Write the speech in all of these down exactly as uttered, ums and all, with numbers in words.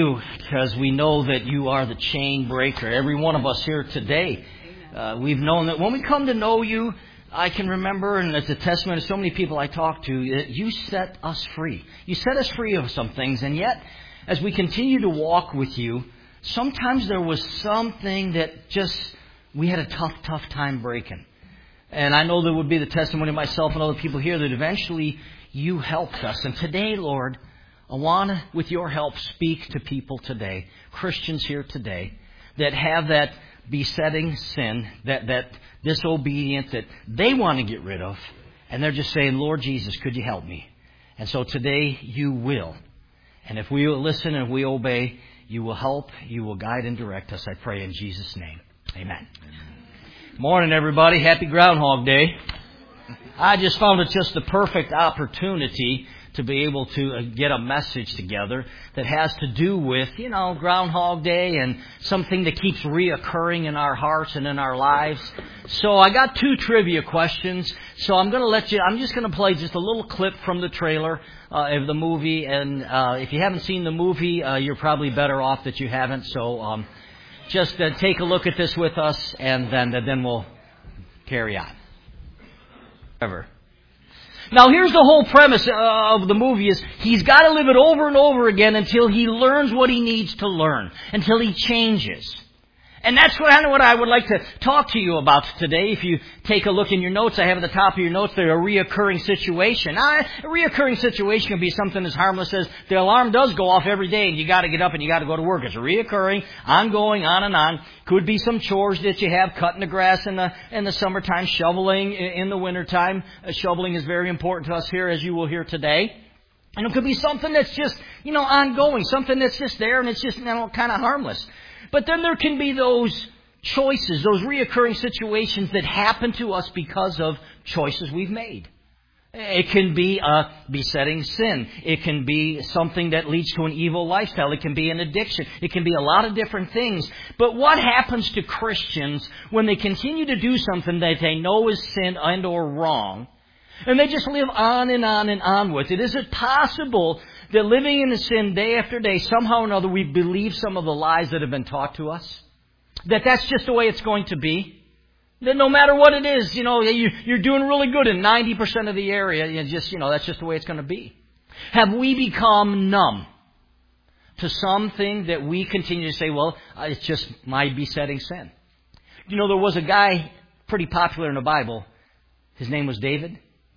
Because we know that you are the chain breaker. Every one of us here today, uh, we've known that when we come to know you, I can remember, and it's a testament to so many people I talk to, that you set us free. You set us free of some things, and yet, as we continue to walk with you, sometimes there was something that just, we had a tough, tough time breaking. And I know there would be the testimony of myself and other people here that eventually you helped us. And today, Lord, I want to, with your help, speak to people today, Christians here today, that have that besetting sin, that, that disobedience that they want to get rid of. And they're just saying, Lord Jesus, could you help me? And so today you will. And if we will listen and if we obey, you will help, you will guide and direct us. I pray in Jesus' name. Amen. Amen. Morning, everybody. Happy Groundhog Day. I just found it just the perfect opportunity to be able to get a message together that has to do with, you know, Groundhog Day and something that keeps reoccurring in our hearts and in our lives. So I got two trivia questions. So I'm going to let you, I'm just going to play just a little clip from the trailer uh, of the movie. And uh, if you haven't seen the movie, uh, you're probably better off that you haven't. So um, just uh, take a look at this with us, and then, uh, then we'll carry on. Ever. Now, here's the whole premise of the movie is he's got to live it over and over again until he learns what he needs to learn, until he changes. And that's kind of what I would like to talk to you about today. If you take a look in your notes, I have at the top of your notes there a reoccurring situation. Now, a reoccurring situation can be something as harmless as the alarm does go off every day and you got to get up and you got to go to work. It's reoccurring, ongoing, on and on. Could be some chores that you have, cutting the grass in the in the summertime, shoveling in the wintertime. Uh, shoveling is very important to us here, as you will hear today. And it could be something that's just, you know, ongoing, something that's just there and it's just, you know, kind of harmless. But then there can be those choices, those reoccurring situations that happen to us because of choices we've made. It can be a besetting sin. It can be something that leads to an evil lifestyle. It can be an addiction. It can be a lot of different things. But what happens to Christians when they continue to do something that they know is sin and or wrong, and they just live on and on and on with it? Is it possible that living in sin day after day, somehow or another, we believe some of the lies that have been taught to us? That that's just the way it's going to be? That no matter what it is, you know, you, you're doing really good in ninety percent of the area. You just, you know, that's just the way it's going to be. Have we become numb to something that we continue to say, well, it's just my besetting sin? You know, there was a guy pretty popular in the Bible. His name was David.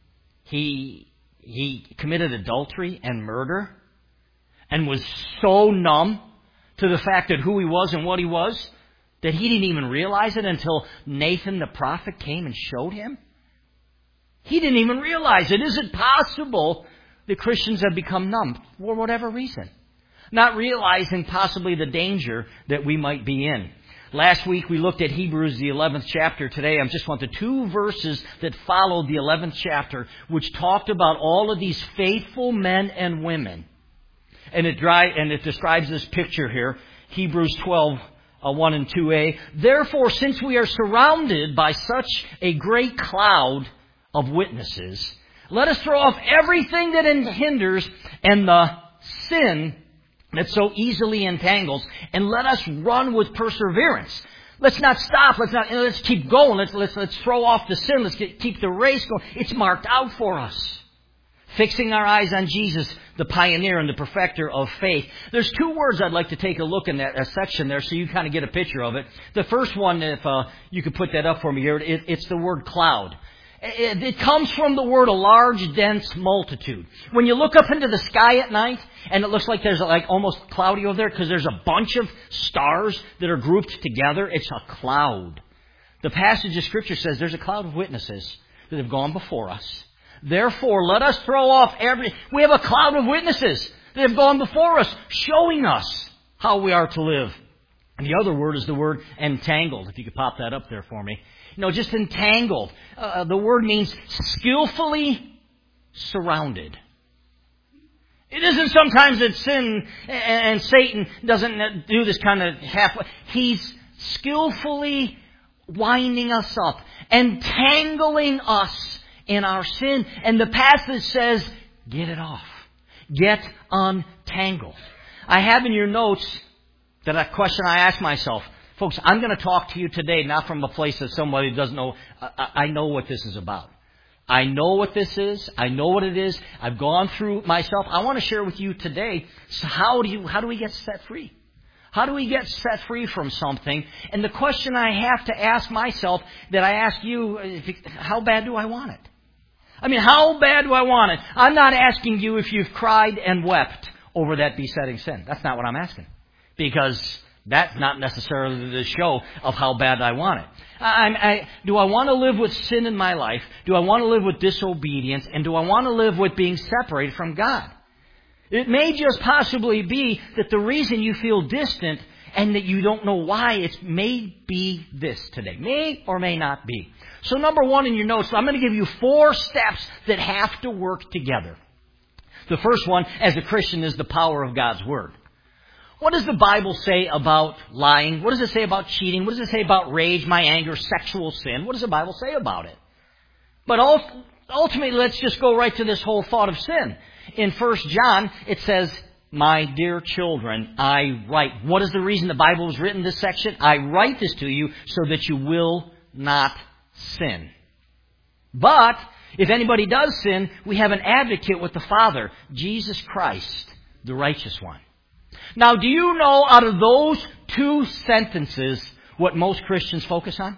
He he committed adultery and murder and was so numb to the fact that who he was and what he was that he didn't even realize it until Nathan the prophet came and showed him. He didn't even realize it. Is it possible that Christians have become numb for whatever reason? Not realizing possibly the danger that we might be in. Last week we looked at Hebrews, the eleventh chapter. Today I just want the two verses that followed the eleventh chapter, which talked about all of these faithful men and women. And it, dry, and it describes this picture here, Hebrews twelve, uh, one and two a. Therefore, since we are surrounded by such a great cloud of witnesses, let us throw off everything that hinders and the sin that so easily entangles, and let us run with perseverance. Let's not stop. Let's not. Let's keep going. Let's let's let's throw off the sin. Let's get, keep the race going. It's marked out for us. Fixing our eyes on Jesus, the pioneer and the perfecter of faith. There's two words I'd like to take a look in that uh, section there, so you kind of get a picture of it. The first one, if uh, you could put that up for me here, it, it's the word cloud. It, it comes from the word a large, dense multitude. When you look up into the sky at night, and it looks like there's like almost cloudy over there because there's a bunch of stars that are grouped together, it's a cloud. The passage of Scripture says there's a cloud of witnesses that have gone before us. Therefore, let us throw off every... We have a cloud of witnesses that have gone before us, showing us how we are to live. And the other word is the word entangled. If you could pop that up there for me. You know, just entangled. Uh, the word means skillfully surrounded. It isn't sometimes that sin and Satan doesn't do this kind of halfway. He's skillfully winding us up, entangling us in our sin. And the passage says, get it off. Get untangled. I have in your notes that a question I ask myself. Folks, I'm going to talk to you today not from a place that somebody doesn't know. I, I know what this is about. I know what this is. I know what it is. I've gone through myself. I want to share with you today, so how do you, how do we get set free? How do we get set free from something? And the question I have to ask myself that I ask you, how bad do I want it? I mean, how bad do I want it? I'm not asking you if you've cried and wept over that besetting sin. That's not what I'm asking. Because that's not necessarily the show of how bad I want it. I, I, do I want to live with sin in my life? Do I want to live with disobedience? And do I want to live with being separated from God? It may just possibly be that the reason you feel distant and that you don't know why, it may be this today. May or may not be. So number one in your notes, I'm going to give you four steps that have to work together. The first one, as a Christian, is the power of God's Word. What does the Bible say about lying? What does it say about cheating? What does it say about rage, my anger, sexual sin? What does the Bible say about it? But ultimately, let's just go right to this whole thought of sin. In First John, it says, my dear children, I write. What is the reason the Bible was written, this section? I write this to you so that you will not sin. But if anybody does sin, we have an advocate with the Father, Jesus Christ, the righteous one. Now, do you know out of those two sentences what most Christians focus on?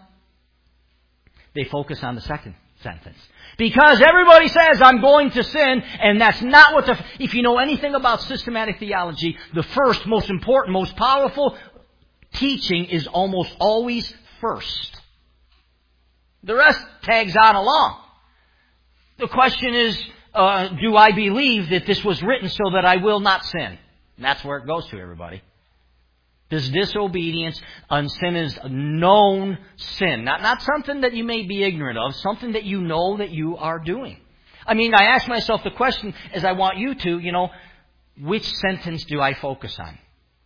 They focus on the second sentence. Because everybody says, I'm going to sin, and that's not what the... If you know anything about systematic theology, the first, most important, most powerful teaching is almost always first. The rest tags on along. The question is, uh, do I believe that this was written so that I will not sin? And that's where it goes to, everybody. This disobedience and sin is known sin. Not, not something that you may be ignorant of, something that you know that you are doing. I mean, I ask myself the question, as I want you to, you know, which sentence do I focus on?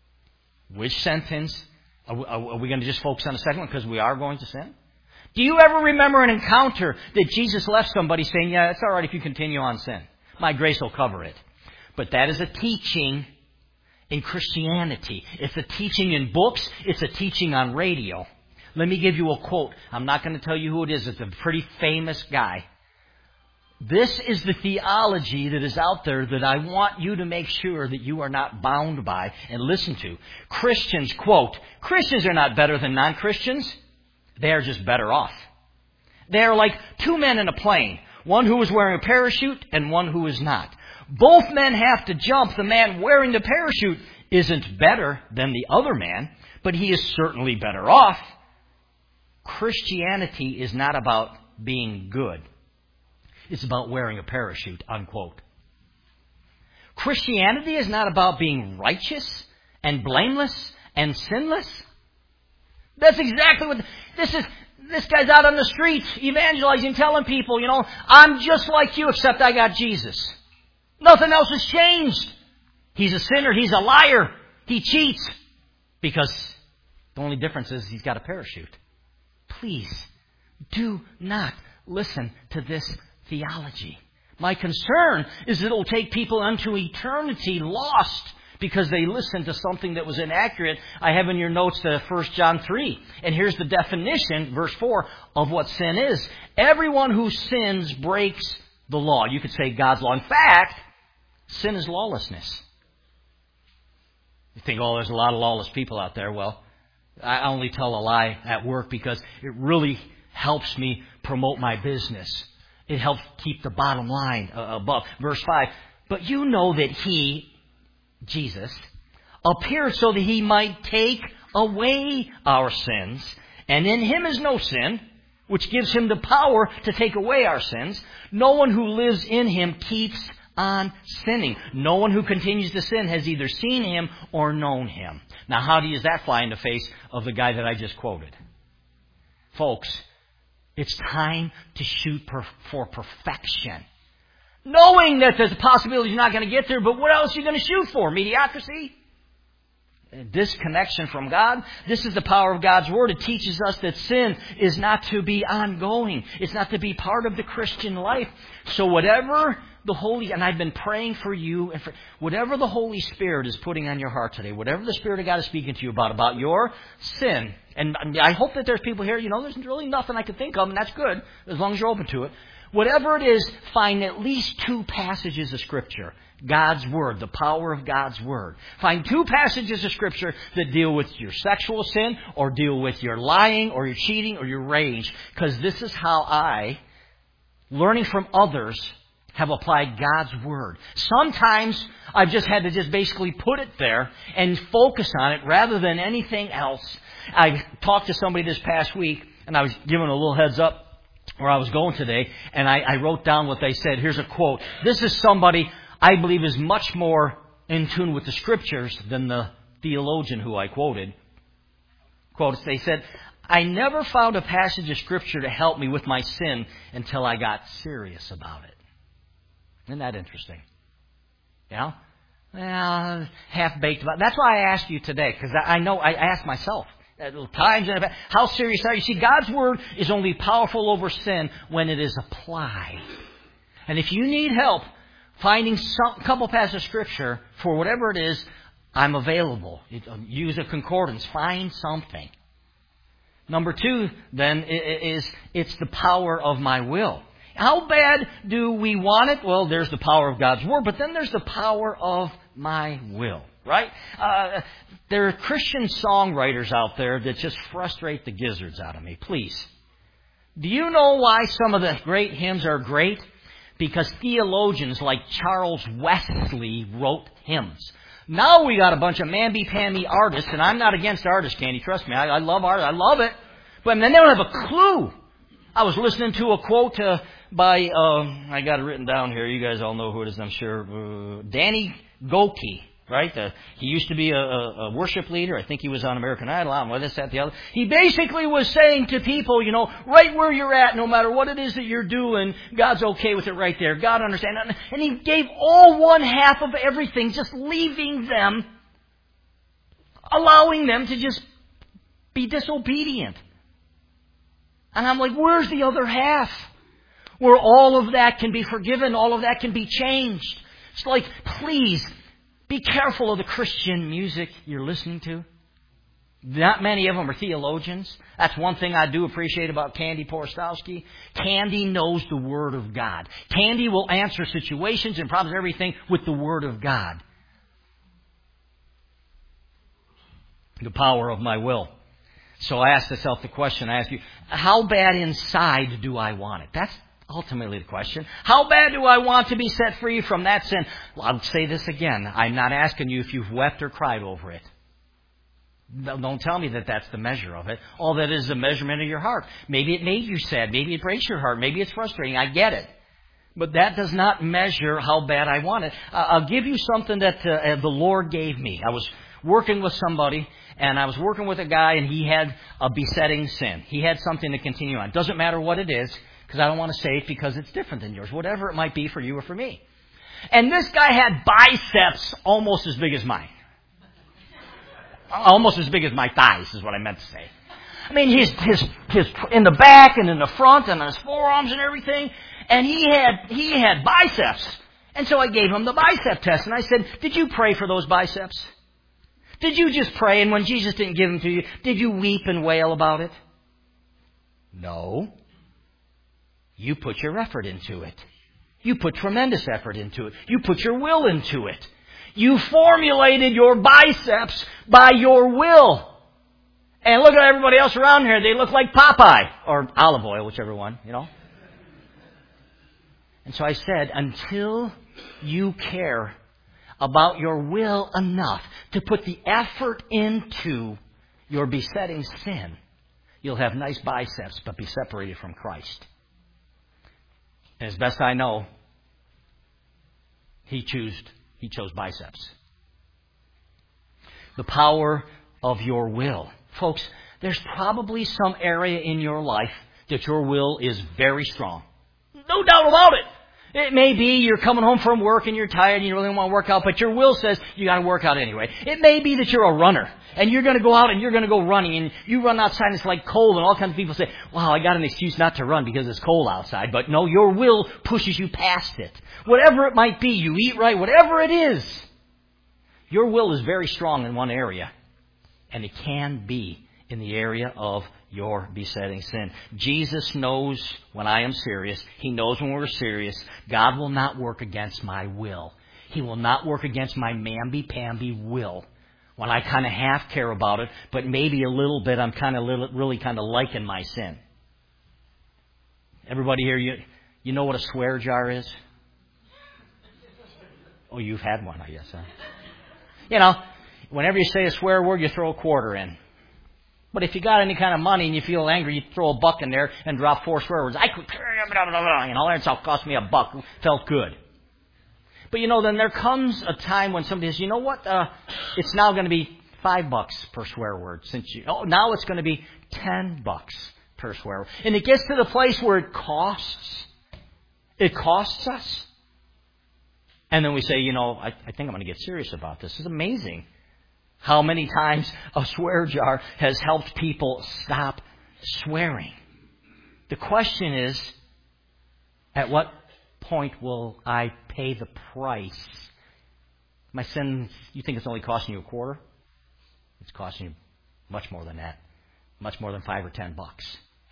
Which sentence? Are we, are we going to just focus on the second one because we are going to sin? Do you ever remember an encounter that Jesus left somebody saying, yeah, it's all right if you continue on sin. My grace will cover it. But that is a teaching in Christianity. It's a teaching in books. It's a teaching on radio. Let me give you a quote. I'm not going to tell you who it is. It's a pretty famous guy. This is the theology that is out there that I want you to make sure that you are not bound by and listen to. Christians, quote, Christians are not better than non-Christians. They are just better off. They are like two men in a plane. One who is wearing a parachute and one who is not. Both men have to jump. The man wearing the parachute isn't better than the other man, but he is certainly better off. Christianity is not about being good. It's about wearing a parachute, unquote. Christianity is not about being righteous and blameless and sinless. That's exactly what this is. This guy's out on the streets evangelizing, telling people, you know, I'm just like you except I got Jesus. Nothing else has changed. He's a sinner. He's a liar. He cheats. Because the only difference is he's got a parachute. Please do not listen to this theology. My concern is that it will take people unto eternity lost because they listened to something that was inaccurate. I have in your notes the First John three. And here's the definition, verse four, of what sin is. Everyone who sins breaks the law. You could say God's law. In fact, sin is lawlessness. You think, oh, there's a lot of lawless people out there. Well, I only tell a lie at work because it really helps me promote my business. It helps keep the bottom line above. Verse five, but you know that He, Jesus, appeared so that He might take away our sins. And in Him is no sin, which gives Him the power to take away our sins. No one who lives in Him keeps on sinning. No one who continues to sin has either seen Him or known Him. Now, how does that fly in the face of the guy that I just quoted? Folks, it's time to shoot per- for perfection. Knowing that there's a possibility you're not going to get there, but what else are you going to shoot for? Mediocrity? Disconnection from God? This is the power of God's Word. It teaches us that sin is not to be ongoing. It's not to be part of the Christian life. So whatever the Holy, and I've been praying for you, and for whatever the Holy Spirit is putting on your heart today, whatever the Spirit of God is speaking to you about, about your sin, and I hope that there's people here, you know, there's really nothing I can think of, and that's good, as long as you're open to it. Whatever it is, find at least two passages of Scripture. God's Word, the power of God's Word. Find two passages of Scripture that deal with your sexual sin, or deal with your lying, or your cheating, or your rage. Because this is how I, learning from others, have applied God's Word. Sometimes I've just had to just basically put it there and focus on it rather than anything else. I talked to somebody this past week, and I was giving a little heads up where I was going today, and I, I wrote down what they said. Here's a quote. This is somebody I believe is much more in tune with the Scriptures than the theologian who I quoted. Quotes, they said, I never found a passage of Scripture to help me with my sin until I got serious about it. Isn't that interesting? Yeah? Well, half-baked about it. That's why I asked you today, because I know, I asked myself at times, how serious are you? See, God's Word is only powerful over sin when it is applied. And if you need help finding a couple passages of Scripture for whatever it is, I'm available. Use a concordance. Find something. Number two, then, is it's the power of my will. How bad do we want it? Well, there's the power of God's Word, but then there's the power of my will, right? Uh, there are Christian songwriters out there that just frustrate the gizzards out of me. Please. Do you know why some of the great hymns are great? Because theologians like Charles Wesley wrote hymns. Now we got a bunch of mamby-pamby artists, and I'm not against artists, Candy. Trust me, I, I love art. I love it. But then they don't have a clue. I was listening to a quote uh, by, uh, I got it written down here. You guys all know who it is, I'm sure. Uh, Danny Gokey, right? Uh, he used to be a, a, a worship leader. I think he was on American Idol. I don't know, this, that, the other. He basically was saying to people, you know, right where you're at, no matter what it is that you're doing, God's okay with it right there. God understands. And he gave all one half of everything, just leaving them, allowing them to just be disobedient. And I'm like, where's the other half? Where all of that can be forgiven, all of that can be changed. It's like, please, be careful of the Christian music you're listening to. Not many of them are theologians. That's one thing I do appreciate about Candy Porstowski. Candy knows the Word of God. Candy will answer situations and problems, everything, with the Word of God. The power of my will. So I asked myself the question, I ask you, how bad inside do I want it? That's ultimately the question. How bad do I want to be set free from that sin? Well, I'll say this again. I'm not asking you if you've wept or cried over it. Don't tell me that that's the measure of it. All that is a measurement of your heart. Maybe it made you sad. Maybe it breaks your heart. Maybe it's frustrating. I get it. But that does not measure how bad I want it. Uh, I'll give you something that uh, the Lord gave me. I was working with somebody, and I was working with a guy, and he had a besetting sin. He had something to continue on. Doesn't matter what it is, because I don't want to say it because it's different than yours. Whatever it might be for you or for me. And this guy had biceps almost as big as mine. Almost as big as my thighs is what I meant to say. I mean, his, his, his, in the back and in the front and on his forearms and everything. And he had, he had biceps. And so I gave him the bicep test. And I said, did you pray for those biceps? Did you just pray, and when Jesus didn't give them to you, did you weep and wail about it? No. You put your effort into it. You put tremendous effort into it. You put your will into it. You formulated your biceps by your will. And look at everybody else around here. They look like Popeye. Or olive oil, whichever one, you know. And so I said, until you care about your will enough to put the effort into your besetting sin, you'll have nice biceps but be separated from Christ. And as best I know, he chose, he chose biceps. The power of your will. Folks, there's probably some area in your life that your will is very strong. No doubt about it. It may be you're coming home from work and you're tired and you really don't want to work out, but your will says you got to work out anyway. It may be that you're a runner and you're going to go out and you're going to go running and you run outside and it's like cold and all kinds of people say, wow, I got an excuse not to run because it's cold outside. But no, your will pushes you past it. Whatever it might be, you eat right, whatever it is. Your will is very strong in one area, and it can be in the area of your besetting sin. Jesus knows when I am serious. He knows when we're serious. God will not work against my will. He will not work against my mamby-pamby will when I kind of half care about it, but maybe a little bit I'm kind of really kind of liking my sin. Everybody here, you, you know what a swear jar is? Oh, you've had one, I guess, huh? You know, whenever you say a swear word, you throw a quarter in. But if you got any kind of money and you feel angry, you throw a buck in there and drop four swear words. I could, you know, that's all cost me a buck. Felt good. But you know, then there comes a time when somebody says, you know what, uh, it's now going to be five bucks per swear word. Since you, oh, now it's going to be ten bucks per swear word. And it gets to the place where it costs. It costs us. And then we say, you know, I, I think I'm going to get serious about this. It's amazing how many times a swear jar has helped people stop swearing. The question is, at what point will I pay the price? My sin, you think it's only costing you a quarter? It's costing you much more than that. Much more than five or ten bucks.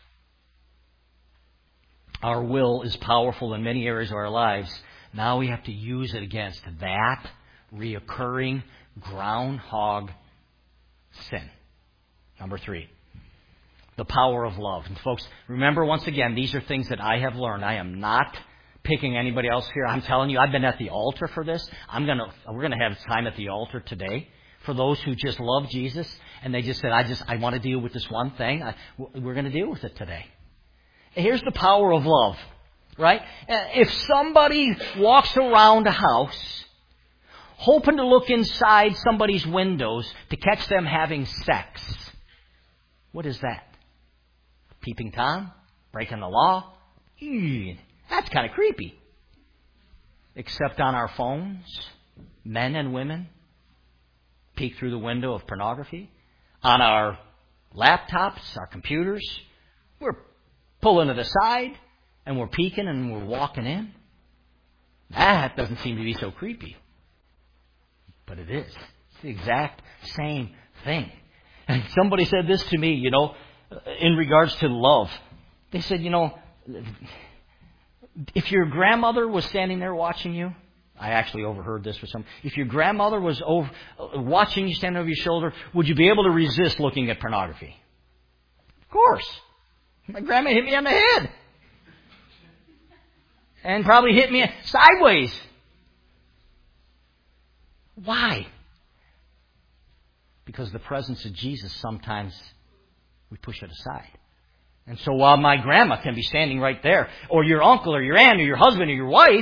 Our will is powerful in many areas of our lives. Now we have to use it against that reoccurring groundhog sin. Number three, the power of love. And folks, remember once again, these are things that I have learned. I am not picking anybody else here. I'm telling you, I've been at the altar for this. I'm gonna, we're gonna have time at the altar today for those who just love Jesus and they just said, I just, I want to deal with this one thing. I, we're going to deal with it today. Here's the power of love. Right? If somebody walks around a house hoping to look inside somebody's windows to catch them having sex, what is that? Peeping Tom? Breaking the law? Eee, that's kind of creepy. Except on our phones, men and women peek through the window of pornography. On our laptops, our computers, we're pulling it aside. And we're peeking and we're walking in. That doesn't seem to be so creepy. But it is. It's the exact same thing. And somebody said this to me, you know, in regards to love. They said, you know, if your grandmother was standing there watching you, I actually overheard this with some. If your grandmother was over, watching you standing over your shoulder, would you be able to resist looking at pornography? Of course. My grandma hit me on the head. And probably hit me sideways. Why? Because the presence of Jesus, sometimes we push it aside. And so while my grandma can be standing right there, or your uncle or your aunt or your husband or your wife,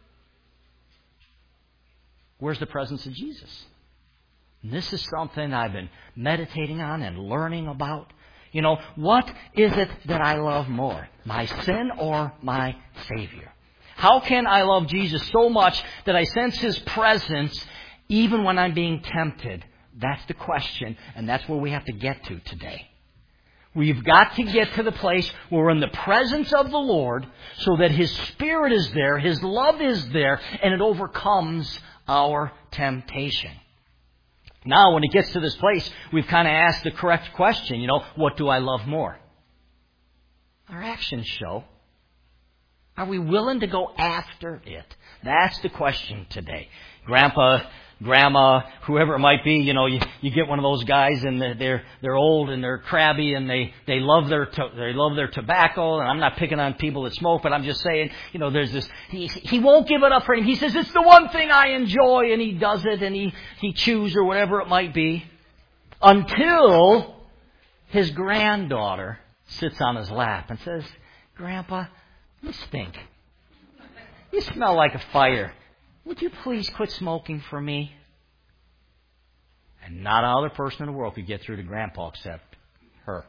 where's the presence of Jesus? And this is something I've been meditating on and learning about. You know, what is it that I love more? My sin or my Savior? How can I love Jesus so much that I sense His presence even when I'm being tempted? That's the question, and that's where we have to get to today. We've got to get to the place where we're in the presence of the Lord so that His Spirit is there, His love is there, and it overcomes our temptation. Now, when it gets to this place, we've kind of asked the correct question, you know, what do I love more? Our actions show. Are we willing to go after it? That's the question today. Grandpa, grandma, whoever it might be, you know, you, you get one of those guys and they're they're old and they're crabby and they they love their to, they love their tobacco. And I'm not picking on people that smoke, but I'm just saying, you know, there's this. He he won't give it up for him. He says it's the one thing I enjoy, and he does it, and he he chews or whatever it might be, until his granddaughter sits on his lap and says, "Grandpa, you stink. You smell like a fire. Would you please quit smoking for me?" And not another person in the world could get through to Grandpa except her.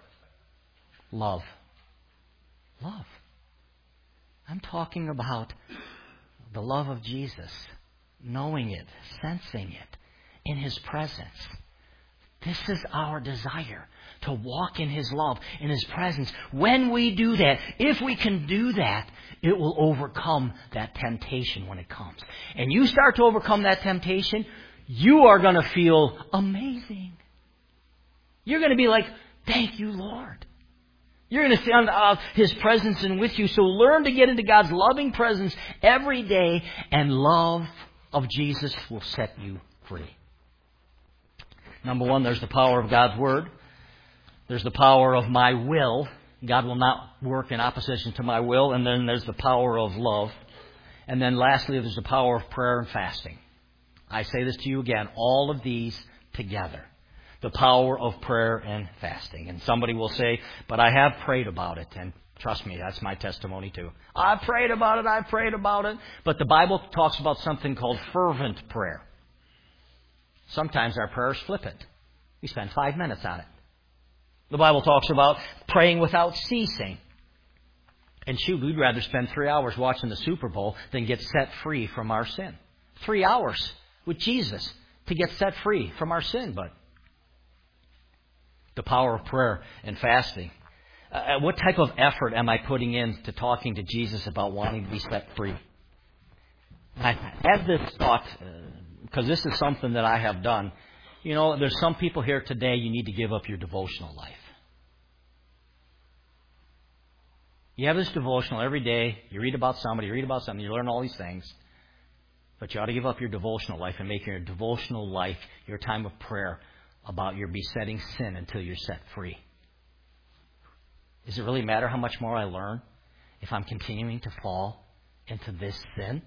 Love. Love. I'm talking about the love of Jesus, knowing it, sensing it, in His presence. This is our desire, to walk in His love, in His presence. When we do that, if we can do that, it will overcome that temptation when it comes. And you start to overcome that temptation, you are going to feel amazing. You're going to be like, thank you, Lord. You're going to feel uh, His presence and with you. So learn to get into God's loving presence every day, and love of Jesus will set you free. Number one, there's the power of God's Word. There's the power of my will. God will not work in opposition to my will. And then there's the power of love. And then lastly, there's the power of prayer and fasting. I say this to you again, all of these together. The power of prayer and fasting. And somebody will say, but I have prayed about it. And trust me, that's my testimony too. I've prayed about it, I've prayed about it. But the Bible talks about something called fervent prayer. Sometimes our prayers flip it. We spend five minutes on it. The Bible talks about praying without ceasing. And shoot, we'd rather spend three hours watching the Super Bowl than get set free from our sin. Three hours with Jesus to get set free from our sin. But the power of prayer and fasting. Uh, what type of effort am I putting in to talking to Jesus about wanting to be set free? I had this thought, because uh, this is something that I have done. You know, there's some people here today, you need to give up your devotional life. You have this devotional every day. You read about somebody, you read about something, you learn all these things. But you ought to give up your devotional life and make your devotional life your time of prayer about your besetting sin until you're set free. Does it really matter how much more I learn if I'm continuing to fall into this sin?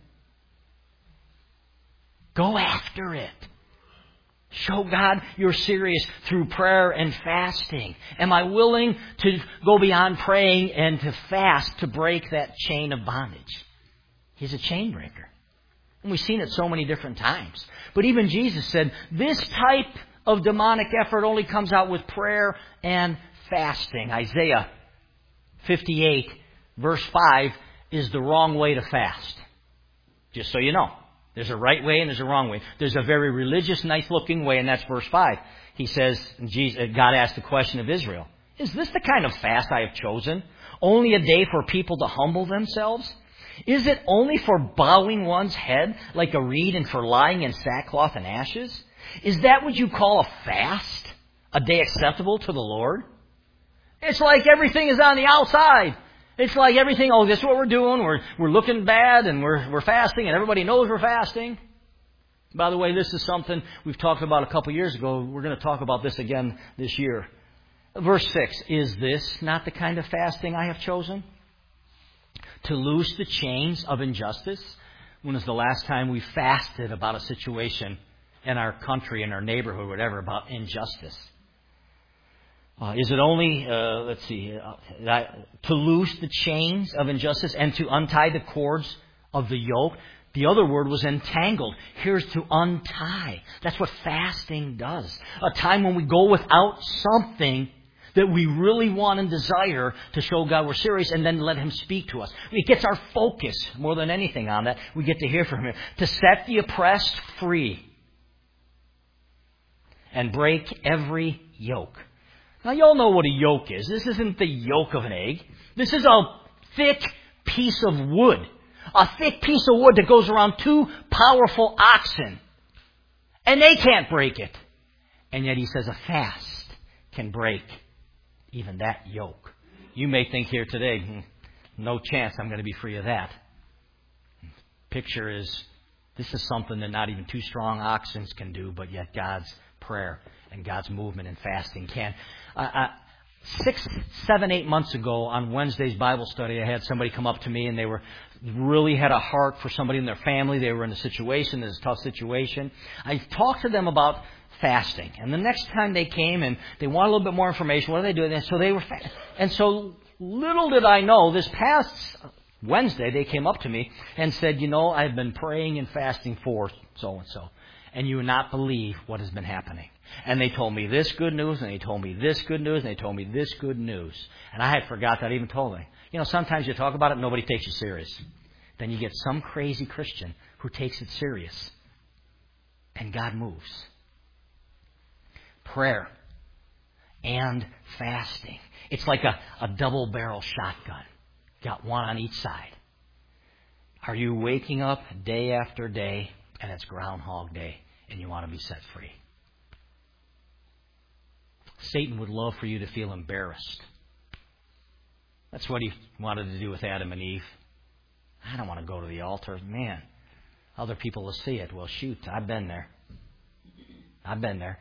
Go after it. Show God you're serious through prayer and fasting. Am I willing to go beyond praying and to fast to break that chain of bondage? He's a chain breaker. And we've seen it so many different times. But even Jesus said this type of demonic effort only comes out with prayer and fasting. Isaiah fifty-eight, verse five, is the wrong way to fast. Just so you know. There's a right way and there's a wrong way. There's a very religious, nice-looking way, and that's verse five. He says, Jesus, God asked the question of Israel, is this the kind of fast I have chosen? Only a day for people to humble themselves? Is it only for bowing one's head like a reed and for lying in sackcloth and ashes? Is that what you call a fast? A day acceptable to the Lord? It's like everything is on the outside. It's like everything, oh, this is what we're doing. We're we're looking bad and we're we're fasting and everybody knows we're fasting. By the way, this is something we've talked about a couple years ago. We're going to talk about this again this year. Verse six, is this not the kind of fasting I have chosen? To loose the chains of injustice? When was the last time we fasted about a situation in our country, in our neighborhood, whatever, about injustice? Uh, is it only, uh, let's see, uh, to loose the chains of injustice and to untie the cords of the yoke? The other word was entangled. Here's to untie. That's what fasting does. A time when we go without something that we really want and desire to show God we're serious, and then let Him speak to us. It gets our focus more than anything on that. We get to hear from Him. To set the oppressed free and break every yoke. Now, you all know what a yoke is. This isn't the yolk of an egg. This is a thick piece of wood. A thick piece of wood that goes around two powerful oxen. And they can't break it. And yet He says a fast can break even that yoke. You may think here today, hmm, no chance I'm going to be free of that. Picture is, this is something that not even two strong oxen can do, but yet God's prayer and God's movement and fasting can. Uh, uh, six, seven, eight months ago on Wednesday's Bible study, I had somebody come up to me and they were really had a heart for somebody in their family. They were in a situation, this is a tough situation. I talked to them about fasting. And the next time they came and they wanted a little bit more information, what are they doing? And so they were, fa- and so little did I know, this past Wednesday they came up to me and said, you know, I've been praying and fasting for so and so. And you would not believe what has been happening. And they told me this good news, and they told me this good news, and they told me this good news. And I had forgot that I even told them. You know, sometimes you talk about it and nobody takes you serious. then you get some crazy Christian who takes it serious. And God moves. Prayer and fasting. It's like a, a double-barrel shotgun. Got one on each side. Are you waking up day after day and it's Groundhog Day and you want to be set free? Satan would love for you to feel embarrassed. That's what he wanted to do with Adam and Eve. I don't want to go to the altar. Man, other people will see it. Well, shoot, I've been there. I've been there.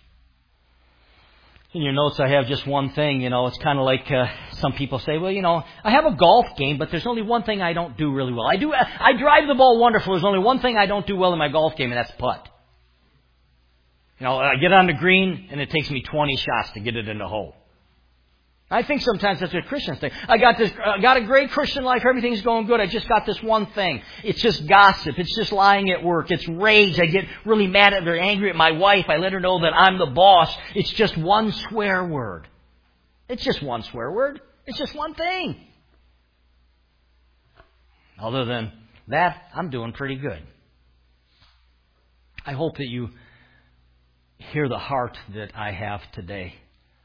In your notes, I have just one thing. You know, it's kind of like uh, some people say, well, you know, I have a golf game, but there's only one thing I don't do really well. I do. I drive the ball wonderful. There's only one thing I don't do well in my golf game, and that's putt. You know, I get on the green, and it takes me twenty shots to get it in the hole. I think sometimes that's what Christians think. I got this, I got a great Christian life. Everything's going good. I just got this one thing. It's just gossip. It's just lying at work. It's rage. I get really mad at her, angry at my wife. I let her know that I'm the boss. It's just one swear word. It's just one swear word. It's just one thing. Other than that, I'm doing pretty good. I hope that you hear the heart that I have today.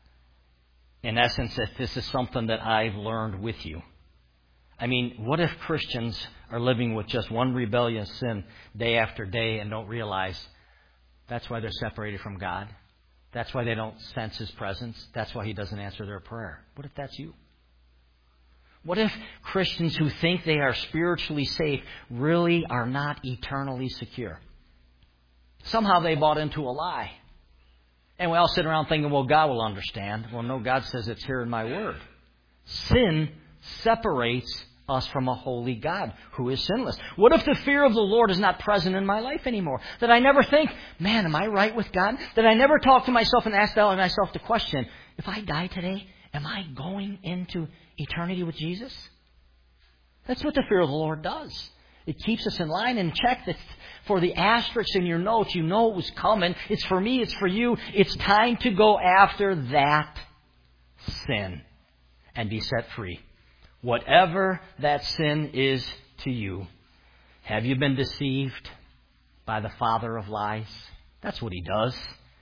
In essence, that this is something that I've learned with you. I mean, what if Christians are living with just one rebellious sin day after day and don't realize that's why they're separated from God? That's why they don't sense His presence? That's why He doesn't answer their prayer? What if that's you? What if Christians who think they are spiritually safe really are not eternally secure? Somehow they bought into a lie. And we all sit around thinking, well, God will understand. Well, no, God says it's here in my Word. Sin separates us from a holy God who is sinless. What if the fear of the Lord is not present in my life anymore? That I never think, man, am I right with God? That I never talk to myself and ask myself the question, if I die today, am I going into eternity with Jesus? That's what the fear of the Lord does. It keeps us in line and check that for the asterisks in your notes, you know it was coming. It's for me, it's for you. It's time to go after that sin and be set free. Whatever that sin is to you. Have you been deceived by the father of lies? That's what he does.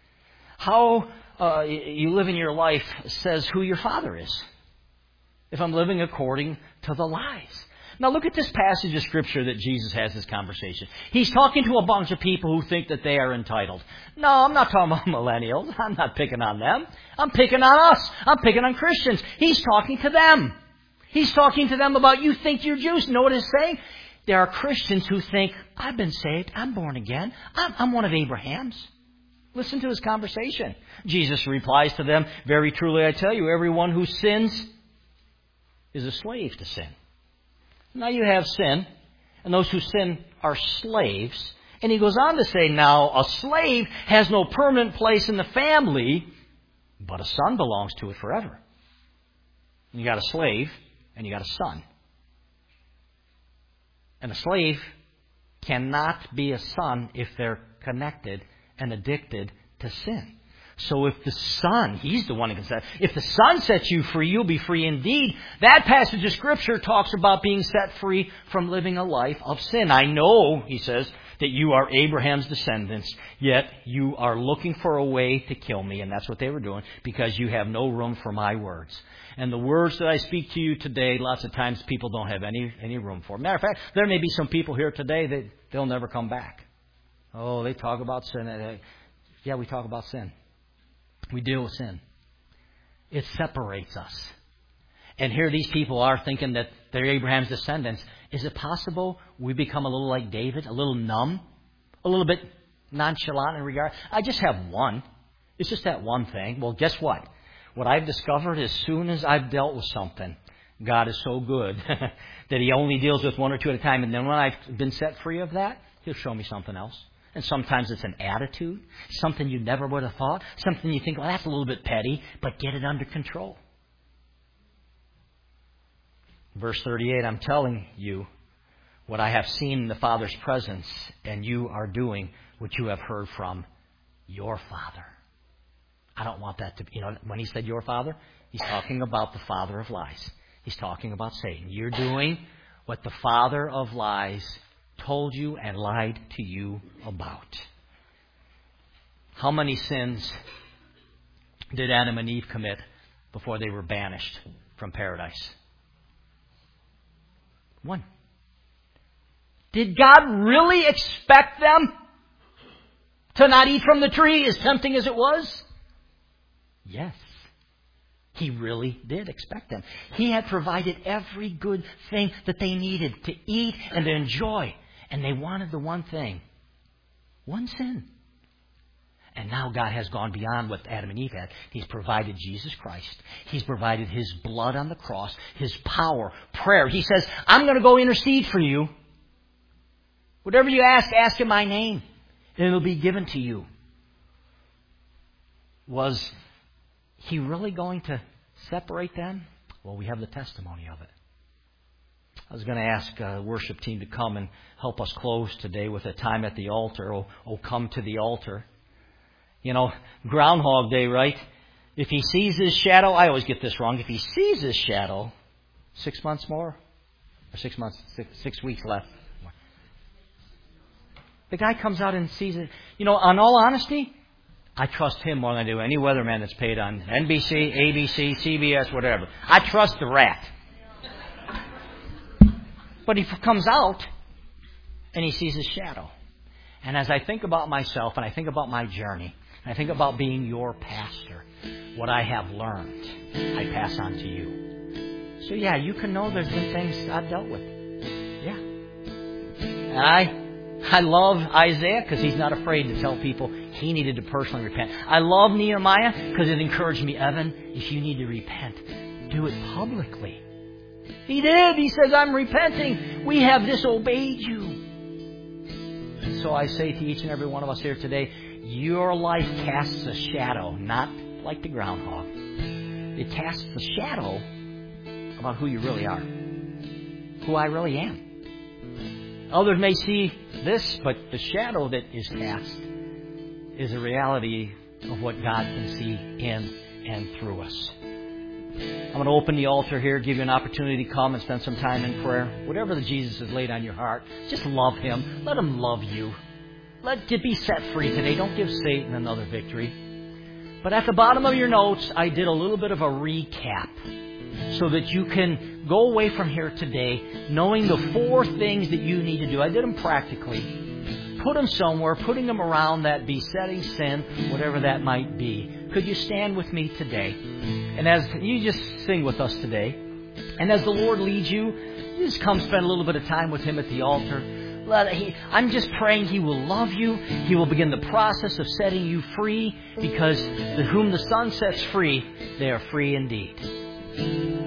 How uh, you live in your life says who your father is. If I'm living according to the lies. Now look at this passage of Scripture that Jesus has this conversation. He's talking to a bunch of people who think that they are entitled. No, I'm not talking about millennials. I'm not picking on them. I'm picking on us. I'm picking on Christians. He's talking to them. He's talking to them about you think you're Jews. You know what he's saying? There are Christians who think, I've been saved. I'm born again. I'm, I'm one of Abraham's. Listen to his conversation. Jesus replies to them, very truly I tell you, everyone who sins is a slave to sin. Now you have sin, and those who sin are slaves. And he goes on to say, now a slave has no permanent place in the family, but a son belongs to it forever. You got a slave, and you got a son. And a slave cannot be a son if they're connected and addicted to sin. So if the Son, He's the one who can set. If the Son sets you free, you'll be free indeed. That passage of Scripture talks about being set free from living a life of sin. I know, he says, that you are Abraham's descendants, yet you are looking for a way to kill me. And that's what they were doing, because you have no room for my words. And the words that I speak to you today, lots of times people don't have any, any room for. Matter of fact, there may be some people here today that they'll never come back. Oh, they talk about sin. Yeah, we talk about sin. We deal with sin. It separates us. And here these people are thinking that they're Abraham's descendants. Is it possible we become a little like David, a little numb, a little bit nonchalant in regard? I just have one. It's just that one thing. Well, guess what? What I've discovered as soon as I've dealt with something, God is so good that He only deals with one or two at a time. And then when I've been set free of that, He'll show me something else. And sometimes it's an attitude, something you never would have thought, something you think, well, that's a little bit petty, but get it under control. Verse thirty-eight, I'm telling you what I have seen in the Father's presence, and you are doing what you have heard from your Father. I don't want that to be, you know, when he said your father, he's talking about the father of lies. He's talking about Satan. You're doing what the father of lies told you and lied to you about. How many sins did Adam and Eve commit before they were banished from paradise? One. Did God really expect them to not eat from the tree, as tempting as it was? Yes. He really did expect them. He had provided every good thing that they needed to eat and to enjoy. And they wanted the one thing. One sin. And now God has gone beyond what Adam and Eve had. He's provided Jesus Christ. He's provided His blood on the cross, His power, prayer. He says, I'm going to go intercede for you. Whatever you ask, ask in my name, and it'll be given to you. Was He really going to separate them? Well, we have the testimony of it. I was going to ask the worship team to come and help us close today with a time at the altar. Oh, oh, come to the altar. You know, Groundhog Day, right? If he sees his shadow, I always get this wrong. If he sees his shadow, six months more, or six months, six, six weeks left. The guy comes out and sees it. You know, in all honesty, I trust him more than I do any weatherman that's paid on N B C, A B C, C B S, whatever. I trust the rat. But he comes out and he sees his shadow. And as I think about myself and I think about my journey, and I think about being your pastor, what I have learned, I pass on to you. So yeah, you can know there's been things I've dealt with. Yeah. And I... I love Isaiah because he's not afraid to tell people he needed to personally repent. I love Nehemiah because it encouraged me, Evan, if you need to repent, do it publicly. He did. He says, I'm repenting. We have disobeyed you. And so I say to each and every one of us here today, your life casts a shadow, not like the groundhog. It casts a shadow about who you really are, who I really am. Others may see this, but the shadow that is cast is a reality of what God can see in and through us. I'm going to open the altar here, give you an opportunity to come and spend some time in prayer. Whatever that Jesus has laid on your heart, just love Him. Let Him love you. Let it be set free today. Don't give Satan another victory. But at the bottom of your notes, I did a little bit of a recap so that you can go away from here today knowing the four things that you need to do. I did them practically. Put them somewhere, putting them around that besetting sin, whatever that might be. Could you stand with me today? And as you just sing with us today, and as the Lord leads you, you just come spend a little bit of time with Him at the altar. Let he, I'm just praying He will love you. He will begin the process of setting you free, because the whom the Son sets free, they are free indeed.